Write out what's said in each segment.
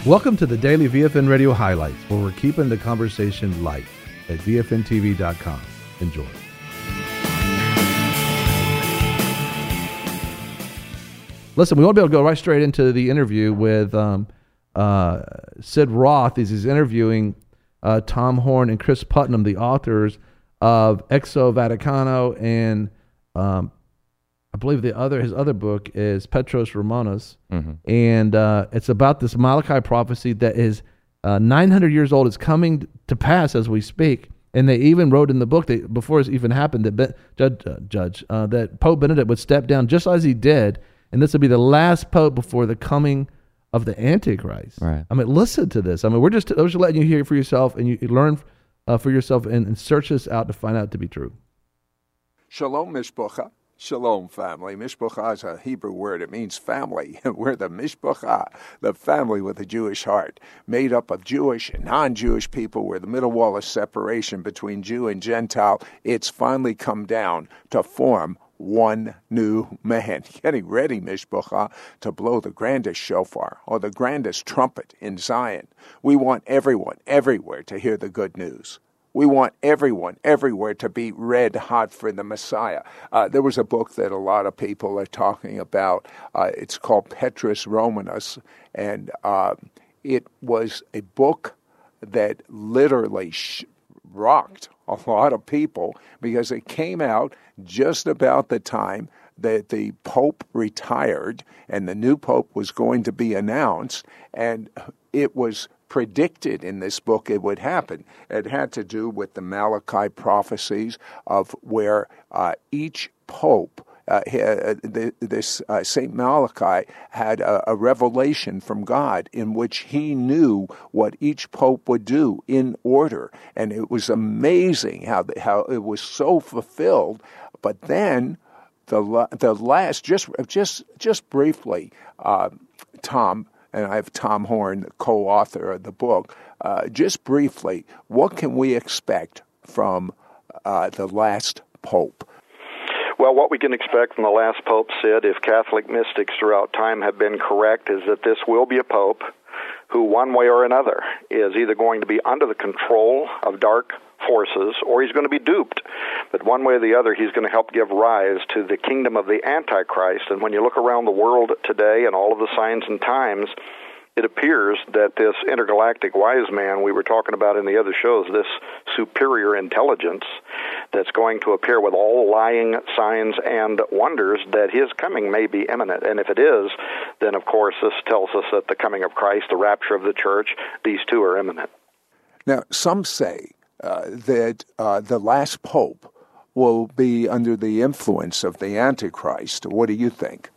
Welcome to the Daily VFN Radio Highlights, where we're keeping the conversation light at VFNTV.com. Enjoy. Listen, we want to be able to go right straight into the interview with Sid Roth. He's interviewing Tom Horn and Chris Putnam, the authors of Exo Vaticano, and I believe his other book is Petros Romanos, and it's about this Malachi prophecy that is 900 years old. It's coming to pass as we speak, and they even wrote in the book that before it even happened that that Pope Benedict would step down just as he did, and this would be the last pope before the coming of the Antichrist. Right. I mean, listen to this. I mean, we're just letting you hear for yourself, and you learn for yourself, and search this out to find out to be true. Shalom, Mishpacha. Shalom, family. Mishpacha is a Hebrew word. It means family. We're the Mishpacha, the family with a Jewish heart, made up of Jewish and non-Jewish people. We're the middle wall of separation between Jew and Gentile. It's finally come down to form one new man. Getting ready, Mishpacha, to blow the grandest shofar or the grandest trumpet in Zion. We want everyone, everywhere to hear the good news. We want everyone, everywhere to be red hot for the Messiah. There was a book that a lot of people are talking about. It's called Petros Romanos, and it was a book that literally rocked a lot of people because it came out just about the time that the Pope retired and the new Pope was going to be announced, and it was predicted in this book it would happen. It had to do with the Malachi prophecies of where each pope, St. Malachi had a revelation from God in which he knew what each pope would do in order. And it was amazing how it was so fulfilled. But then the last, just briefly, Tom, and I have Tom Horn, the co-author of the book. Just briefly, what can we expect from the last pope? Well, what we can expect from the last pope, Sid, if Catholic mystics throughout time have been correct, is that this will be a pope who, one way or another, is either going to be under the control of dark forces or he's going to be duped. But one way or the other, he's going to help give rise to the kingdom of the Antichrist. And when you look around the world today and all of the signs and times, it appears that this intergalactic wise man we were talking about in the other shows, this superior intelligence that's going to appear with all lying signs and wonders, that his coming may be imminent. And if it is, then of course this tells us that the coming of Christ, the rapture of the church, these two are imminent. Now, some say that the last pope will be under the influence of the Antichrist. What do you think?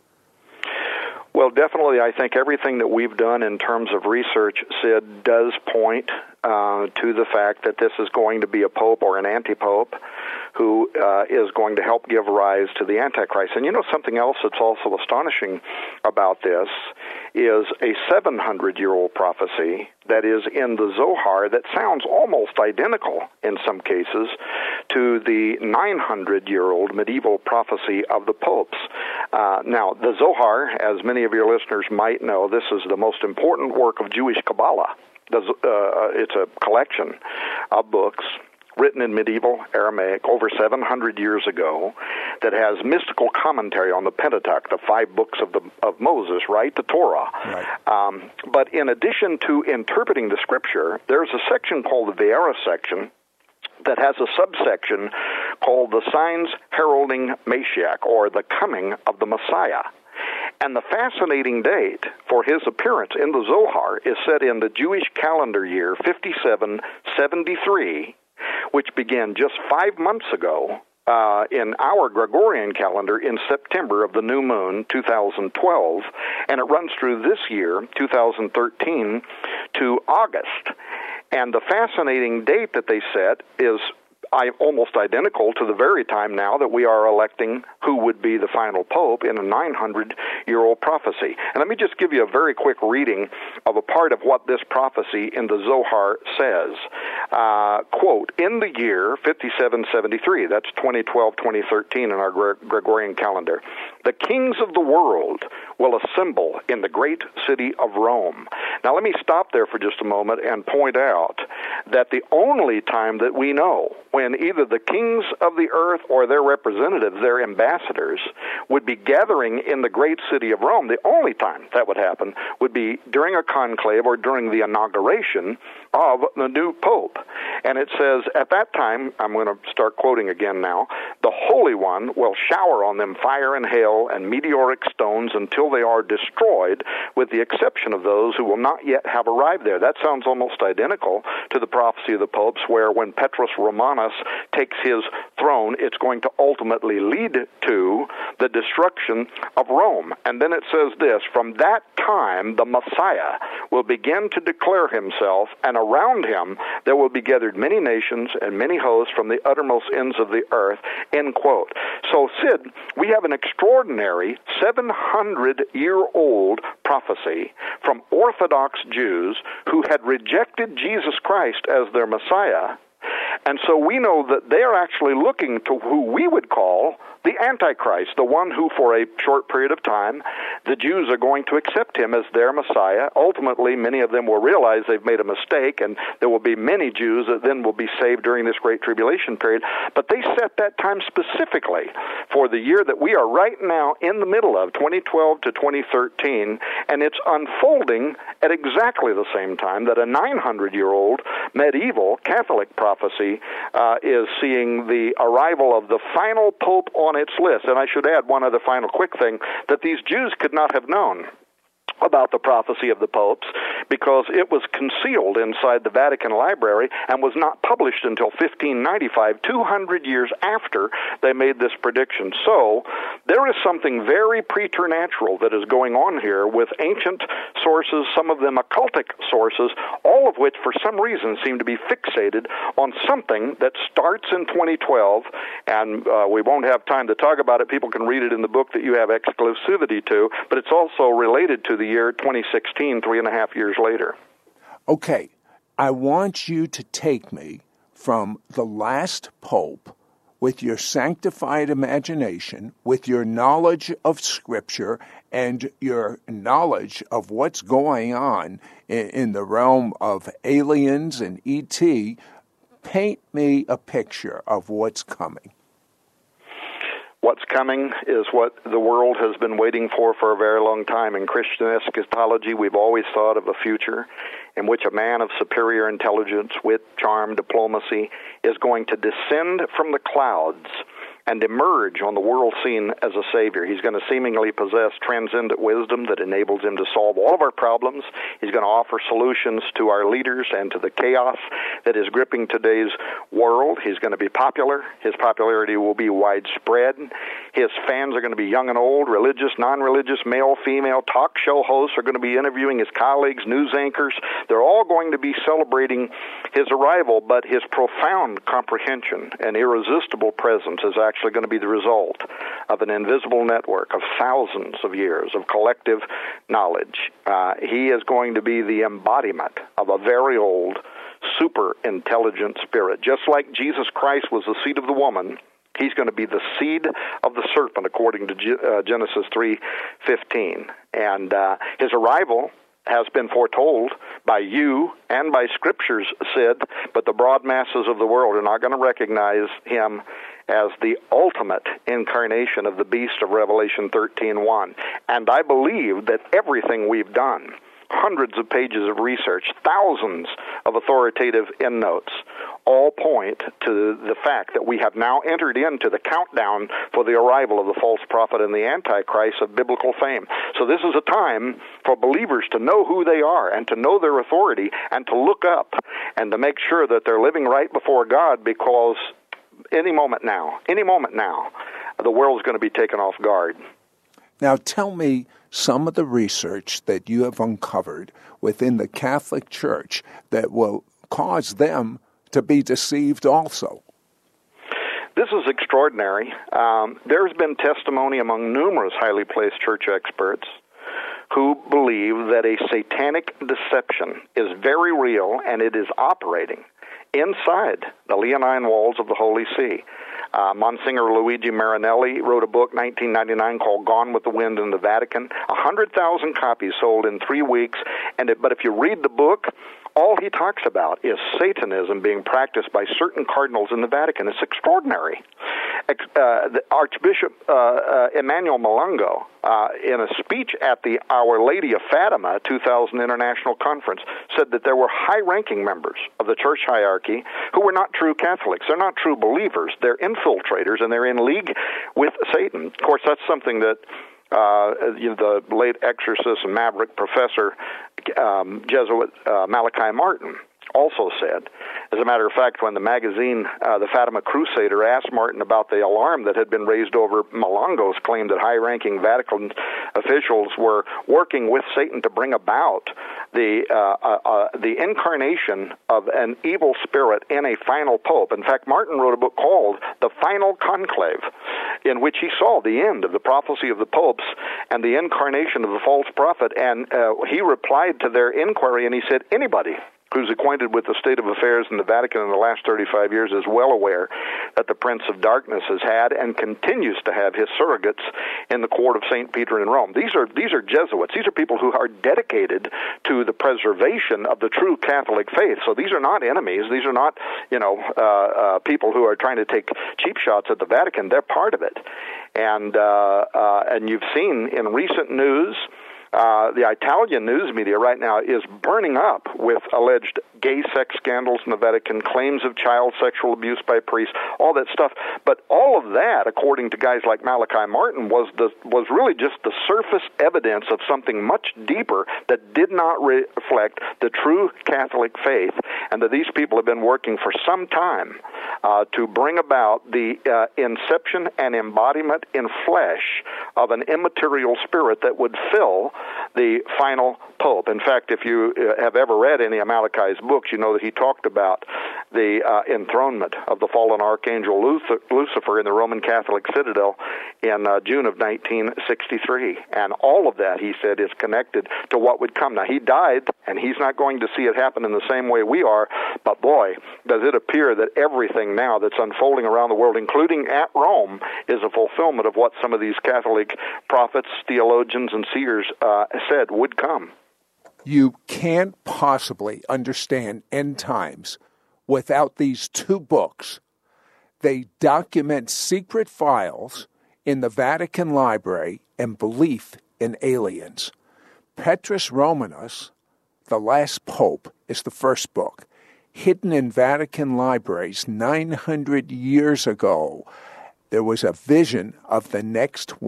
Well, definitely, I think everything that we've done in terms of research, Sid, does point to the fact that this is going to be a pope or an anti-pope who is going to help give rise to the Antichrist. And you know, something else that's also astonishing about this is a 700-year-old prophecy that is in the Zohar that sounds almost identical in some cases to the 900-year-old medieval prophecy of the popes. Now, the Zohar, as many of your listeners might know, this is the most important work of Jewish Kabbalah. It's a collection of books written in medieval Aramaic over 700 years ago that has mystical commentary on the Pentateuch, the 5 books of Moses, right? The Torah. Right. But in addition to interpreting the Scripture, there's a section called the Vayera section that has a subsection called the Signs Heralding Mashiach, or the Coming of the Messiah. And the fascinating date for his appearance in the Zohar is set in the Jewish calendar year 5773, which began just 5 months ago in our Gregorian calendar in September of the new moon, 2012, and it runs through this year, 2013, to August. And the fascinating date that they set is almost identical to the very time now that we are electing who would be the final pope in a 900-year-old prophecy. And let me just give you a very quick reading of a part of what this prophecy in the Zohar says. Quote, in the year 5773, that's 2012-2013 in our Gregorian calendar, the kings of the world will assemble in the great city of Rome. Now let me stop there for just a moment and point out that the only time that we know when either the kings of the earth or their representatives, their ambassadors, would be gathering in the great city of Rome, the only time that would happen would be during a conclave or during the inauguration of the new pope. And it says, at that time, I'm going to start quoting again now, the Holy One will shower on them fire and hail and meteoric stones until they are destroyed, with the exception of those who will not yet have arrived there. That sounds almost identical to the prophecy of the popes, where when Petrus Romanus takes his throne, it's going to ultimately lead to the destruction of Rome. And then it says this, from that time the Messiah will begin to declare himself, and around him there will be gathered many nations and many hosts from the uttermost ends of the earth, end quote. So, Sid, we have an extraordinary 700-year-old prophecy from Orthodox Jews who had rejected Jesus Christ as their Messiah. And so we know that they're actually looking to who we would call the Antichrist, the one who for a short period of time the Jews are going to accept him as their Messiah. Ultimately, many of them will realize they've made a mistake, and there will be many Jews that then will be saved during this great tribulation period. But they set that time specifically for the year that we are right now in the middle of, 2012 to 2013, and it's unfolding at exactly the same time that a 900-year-old medieval Catholic prophecy is seeing the arrival of the final pope on its list. And I should add one other final quick thing, that these Jews could not have known about the prophecy of the popes because it was concealed inside the Vatican Library and was not published until 1595, 200 years after they made this prediction. So there is something very preternatural that is going on here with ancient sources, some of them occultic sources, all of which for some reason seem to be fixated on something that starts in 2012, and we won't have time to talk about it. People can read it in the book that you have exclusivity to, but it's also related to the year 2016, 3.5 years later. Okay, I want you to take me from the last pope with your sanctified imagination, with your knowledge of Scripture and your knowledge of what's going on in the realm of aliens and E.T., paint me a picture of what's coming. What's coming is what the world has been waiting for a very long time. In Christian eschatology, we've always thought of a future in which a man of superior intelligence, wit, charm, diplomacy is going to descend from the clouds and emerge on the world scene as a savior. He's going to seemingly possess transcendent wisdom that enables him to solve all of our problems. He's going to offer solutions to our leaders and to the chaos that is gripping today's world. He's going to be popular. His popularity will be widespread. His fans are going to be young and old, religious, non-religious, male, female. Talk show hosts are going to be interviewing his colleagues, news anchors. They're all going to be celebrating his arrival, but his profound comprehension and irresistible presence is actually going to be the result of an invisible network of thousands of years of collective knowledge. He is going to be the embodiment of a very old, super intelligent spirit. Just like Jesus Christ was the seed of the woman, he's going to be the seed of the serpent, according to Genesis 3:15. And his arrival has been foretold by you and by scriptures, Sid, but the broad masses of the world are not going to recognize him as the ultimate incarnation of the beast of Revelation 13:1. And I believe that everything we've done, hundreds of pages of research, thousands of authoritative endnotes, all point to the fact that we have now entered into the countdown for the arrival of the false prophet and the Antichrist of biblical fame. So this is a time for believers to know who they are and to know their authority and to look up and to make sure that they're living right before God, because any moment now, the world is going to be taken off guard. Now tell me some of the research that you have uncovered within the Catholic Church that will cause them to be deceived also. This is extraordinary. There's been testimony among numerous highly placed church experts who believe that a satanic deception is very real and it is operating inside the Leonine walls of the Holy See. Monsignor Luigi Marinelli wrote a book, 1999, called Gone with the Wind in the Vatican. 100,000 copies sold in 3 weeks. But if you read the book, all he talks about is Satanism being practiced by certain cardinals in the Vatican. It's extraordinary. The Archbishop Emmanuel Malungo, in a speech at the Our Lady of Fatima 2000 International Conference, said that there were high-ranking members of the church hierarchy who were not true Catholics. They're not true believers. They're infiltrators, and they're in league with Satan. Of course, that's something that the late exorcist and maverick professor, Jesuit Malachi Martin, also said. As a matter of fact, when the magazine, the Fatima Crusader, asked Martin about the alarm that had been raised over Malungo's claim that high-ranking Vatican officials were working with Satan to bring about the incarnation of an evil spirit in a final pope. In fact, Martin wrote a book called The Final Conclave, in which he saw the end of the prophecy of the popes and the incarnation of the false prophet. And he replied to their inquiry, and he said, anybody who's acquainted with the state of affairs in the Vatican in the last 35 years is well aware that the Prince of Darkness has had and continues to have his surrogates in the court of St. Peter in Rome. These are Jesuits. These are people who are dedicated to the preservation of the true Catholic faith. So these are not enemies. These are not, people who are trying to take cheap shots at the Vatican. They're part of it. And you've seen in recent news, the Italian news media right now is burning up with alleged gay sex scandals in the Vatican, claims of child sexual abuse by priests, all that stuff. But all of that, according to guys like Malachi Martin, was really just the surface evidence of something much deeper that did not reflect the true Catholic faith, and that these people have been working for some time to bring about the inception and embodiment in flesh of an immaterial spirit that would fill the final pope. In fact, if you have ever read any of Malachi's books, you know that he talked about the enthronement of the fallen archangel Lucifer in the Roman Catholic citadel in June of 1963. And all of that, he said, is connected to what would come. Now, he died, and he's not going to see it happen in the same way we are, but boy, does it appear that everything now that's unfolding around the world, including at Rome, is a fulfillment of what some of these Catholic prophets, theologians, and seers said would come. You can't possibly understand end times without these two books. They document secret files in the Vatican Library and belief in aliens. Petrus Romanus, The Last Pope, is the first book. Hidden in Vatican libraries 900 years ago, there was a vision of the next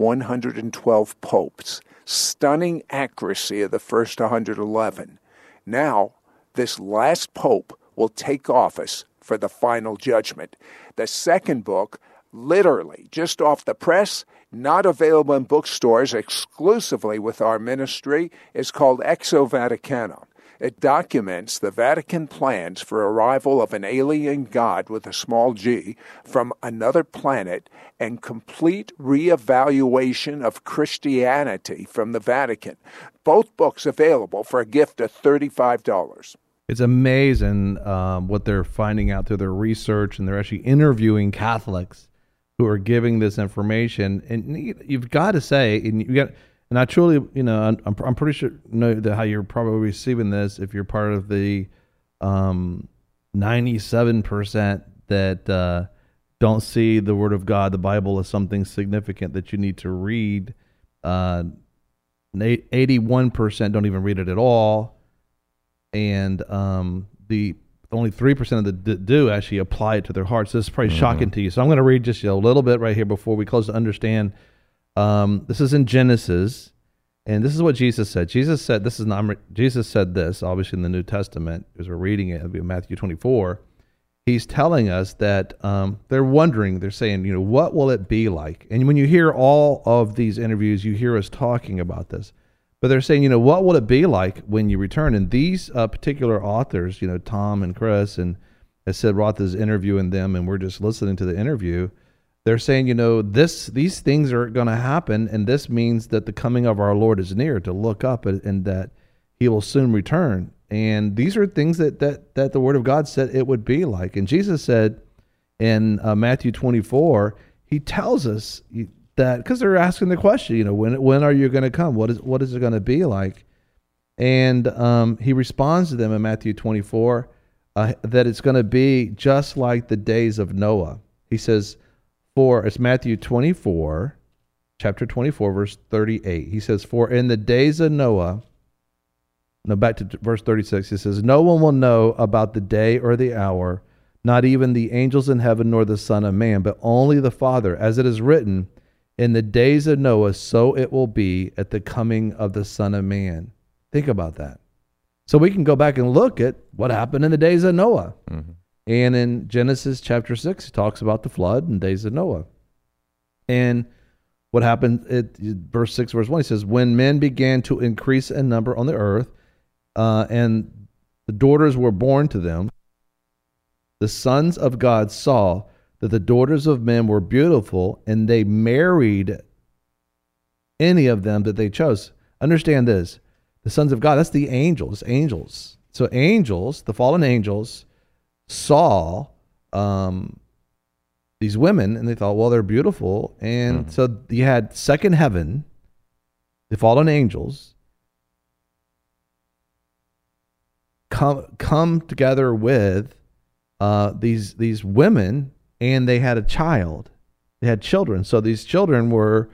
112 popes. Stunning accuracy of the first 111. Now, this last pope will take office for the final judgment. The second book, literally just off the press, not available in bookstores, exclusively with our ministry, is called Exo Vaticanum. It documents the Vatican plans for arrival of an alien god with a small g from another planet and complete reevaluation of Christianity from the Vatican. Both books available for a gift of $35. It's amazing what they're finding out through their research, and they're actually interviewing Catholics who are giving this information. And you've got to say, and I truly, I'm pretty sure know that how you're probably receiving this if you're part of the 97% that don't see the Word of God, the Bible, as something significant that you need to read. 81% don't even read it at all, and the only 3% of the do actually apply it to their hearts. So this is probably shocking to you. So I'm going to read just a little bit right here before we close to understand. This is in Genesis, and this is what Jesus said. Jesus said this, obviously in the New Testament, as we're reading it, it'll be Matthew 24. He's telling us that they're wondering, they're saying, what will it be like? And when you hear all of these interviews, you hear us talking about this. But they're saying, what will it be like when you return? And these particular authors, Tom and Chris, and as Sid Roth is interviewing them, and we're just listening to the interview, they're saying, these things are going to happen, and this means that the coming of our Lord is near, to look up and that he will soon return. And these are things that the Word of God said it would be like. And Jesus said in Matthew 24, he tells us that, because they're asking the question, when are you going to come? What is it going to be like? And he responds to them in Matthew 24 that it's going to be just like the days of Noah. He says, it's Matthew 24, chapter 24, verse 38. He says, for in the days of Noah, back to verse 36, he says, no one will know about the day or the hour, not even the angels in heaven nor the Son of Man, but only the Father. As it is written, in the days of Noah, so it will be at the coming of the Son of Man. Think about that. So we can go back and look at what happened in the days of Noah. Mm-hmm. And in Genesis chapter 6, it talks about the flood and days of Noah. And what happened at verse 6, verse 1, he says, when men began to increase in number on the earth, and the daughters were born to them, the sons of God saw that the daughters of men were beautiful, and they married any of them that they chose. Understand this. The sons of God, that's the angels. So angels, the fallen angels, saw these women, and they thought, well, they're beautiful. And so you had second heaven, the fallen angels, come together with these women, and they had a child. They had children. So these children were,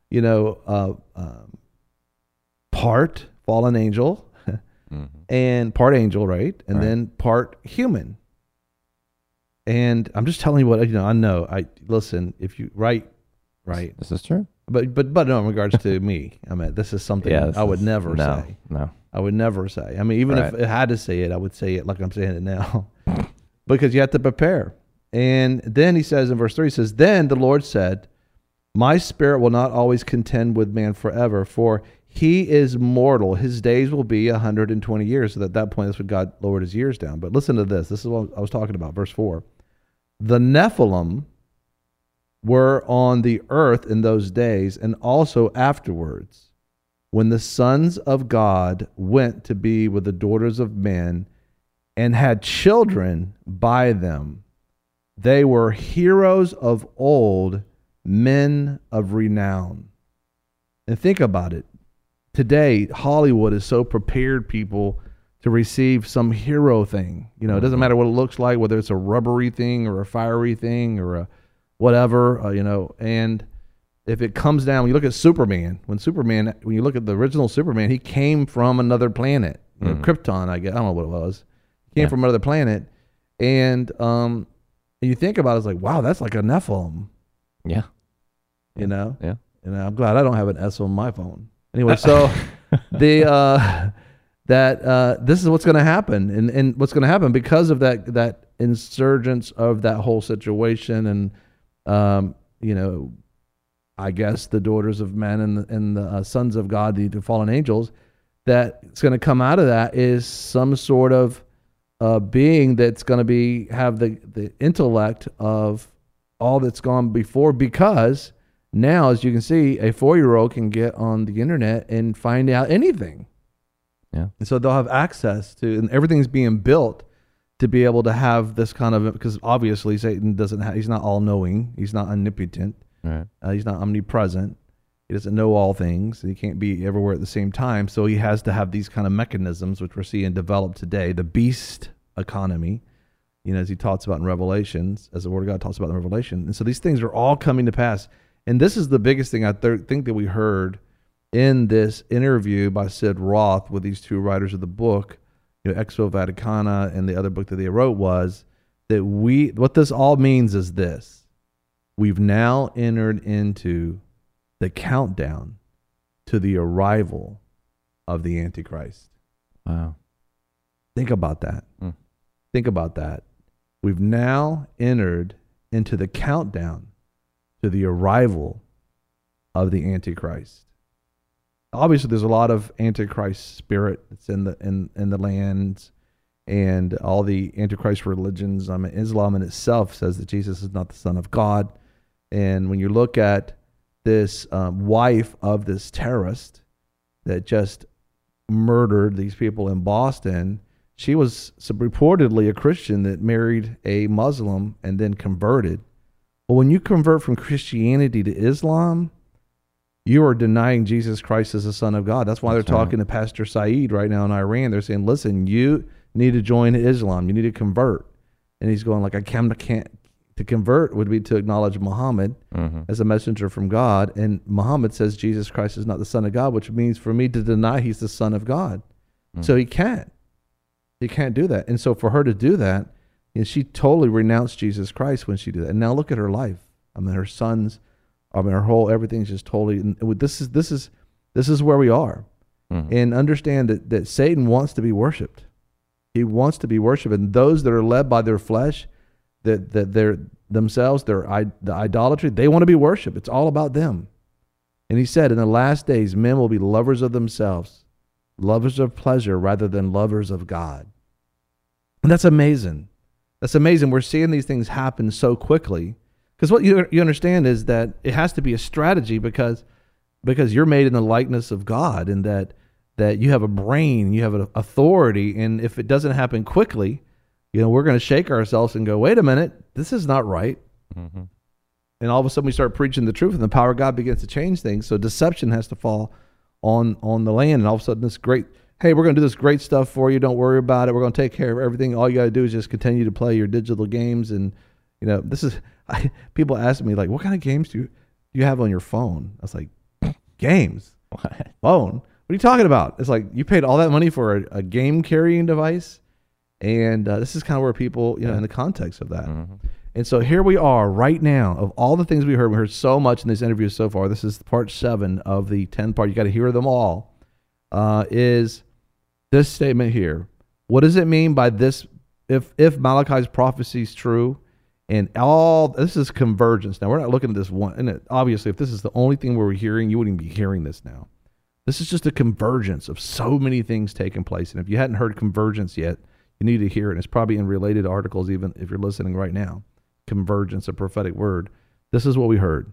part fallen angel and part angel, right? And then part human. And I'm just telling you what, I know. Listen, if you, right. This is true. But no, in regards to me, I mean, this is something I would never say. No. I would never say. I mean, even if I had to say it, I would say it like I'm saying it now. Because you have to prepare. And then he says in verse 3, he says, then the Lord said, my spirit will not always contend with man forever, for he is mortal. His days will be 120 years. So at that point, that's when God lowered his years down. But listen to this. This is what I was talking about. Verse 4. The Nephilim were on the earth in those days, and also afterwards, when the sons of God went to be with the daughters of men and had children by them. They were heroes of old, men of renown. And think about it. Today, Hollywood is so prepared people to receive some hero thing. It doesn't matter what it looks like, whether it's a rubbery thing or a fiery thing or a whatever, and if it comes down, when you look at Superman, when you look at the original Superman, he came from another planet, Krypton, I guess. I don't know what it was. He came from another planet. And you think about it, it's like, wow, that's like a Nephilim. Yeah. Yeah. I'm glad I don't have an S on my phone. Anyway, so this is what's going to happen, and what's going to happen because of that insurgence of that whole situation, and I guess the daughters of men and the sons of God, the fallen angels, that's going to come out of that is some sort of being that's going to have the intellect of all that's gone before, because now, as you can see, a 4-year-old can get on the internet and find out anything. Yeah. And so they'll have access to, and everything's being built to be able to have this kind of, because obviously Satan he's not all-knowing. He's not omnipotent. Right. He's not omnipresent. He doesn't know all things. He can't be everywhere at the same time. So he has to have these kind of mechanisms, which we're seeing develop today. The beast economy, as he talks about in Revelations, as the Word of God talks about in Revelation. And so these things are all coming to pass. And this is the biggest thing I think that we heard in this interview by Sid Roth with these two writers of the book, Exo Vaticana, and the other book that they wrote, was that what this all means is this: we've now entered into the countdown to the arrival of the Antichrist. Wow. Think about that. Think about that. We've now entered into the countdown to the arrival of the Antichrist. Obviously, there's a lot of Antichrist spirit that's in the lands, and all the Antichrist religions. Islam in itself says that Jesus is not the Son of God. And when you look at this wife of this terrorist that just murdered these people in Boston, she was reportedly a Christian that married a Muslim and then converted. Well, when you convert from Christianity to Islam, you are denying Jesus Christ as the Son of God. That's why they're talking to Pastor Saeed right now in Iran. They're saying, listen, you need to join Islam. You need to convert. And he's going like, I can't. To convert would be to acknowledge Muhammad as a messenger from God. And Muhammad says Jesus Christ is not the Son of God, which means for me to deny he's the Son of God. So he can't. He can't do that. And so for her to do that, she totally renounced Jesus Christ when she did that. And now look at her life. I mean, her sons, her whole everything's just totally. This is where we are. And understand that Satan wants to be worshipped. He wants to be worshipped, and those that are led by their flesh, that they're themselves, the idolatry, they want to be worshipped. It's all about them. And he said, in the last days, men will be lovers of themselves, lovers of pleasure rather than lovers of God. And that's amazing. That's amazing. We're seeing these things happen so quickly. Because what you understand is that it has to be a strategy because you're made in the likeness of God, and that you have a brain, you have an authority, and if it doesn't happen quickly, we're going to shake ourselves and go, wait a minute, this is not right. And all of a sudden we start preaching the truth, and the power of God begins to change things. So deception has to fall on the land, and all of a sudden this great, hey, we're going to do this great stuff for you. Don't worry about it. We're going to take care of everything. All you got to do is just continue to play your digital games. And, people ask me, like, what kind of games do you have on your phone? I was like, games? What? Phone? What are you talking about? It's like you paid all that money for a game carrying device. And this is kind of where people, in the context of that. And so here we are right now. Of all the things we heard so much in this interview so far. This is part 7 of the 10-part. You got to hear them all. Is this statement here? What does it mean by this? If Malachi's prophecy is true, and all this is convergence. Now we're not looking at this one. And obviously, if this is the only thing we're hearing, you wouldn't be hearing this now. This is just a convergence of so many things taking place. And if you hadn't heard convergence yet, you need to hear it. And it's probably in related articles, even if you're listening right now. Convergence, a prophetic word. This is what we heard.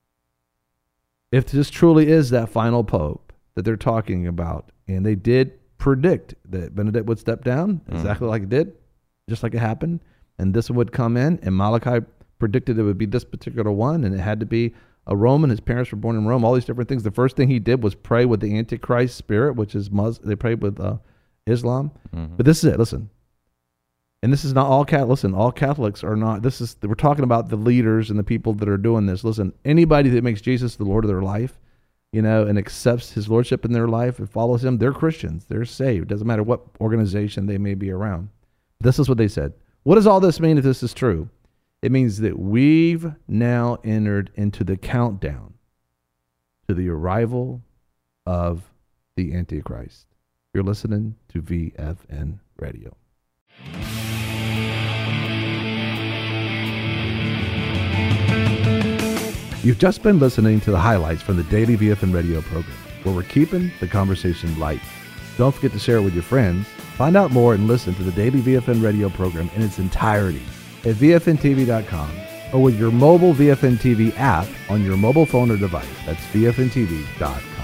If this truly is that final pope that they're talking about, and they did predict that Benedict would step down, exactly like it did, just like it happened, and this would come in, and Malachi predicted it would be this particular one, and it had to be a Roman. His parents were born in Rome, all these different things. The first thing he did was pray with the Antichrist spirit, which is they prayed with Islam. But this is it, listen. And this is not all Catholics. Listen, all Catholics are not. We're talking about the leaders and the people that are doing this. Listen, anybody that makes Jesus the Lord of their life, and accepts his lordship in their life and follows him, they're Christians. They're saved. Doesn't matter what organization they may be around. This is what they said. What does all this mean if this is true? It means that we've now entered into the countdown to the arrival of the Antichrist. You're listening to VFN Radio. You've just been listening to the highlights from the daily VFN Radio program, where we're keeping the conversation light. Don't forget to share it with your friends. Find out more and listen to the daily VFN Radio program in its entirety at VFNTV.com or with your mobile VFN TV app on your mobile phone or device. That's VFNTV.com.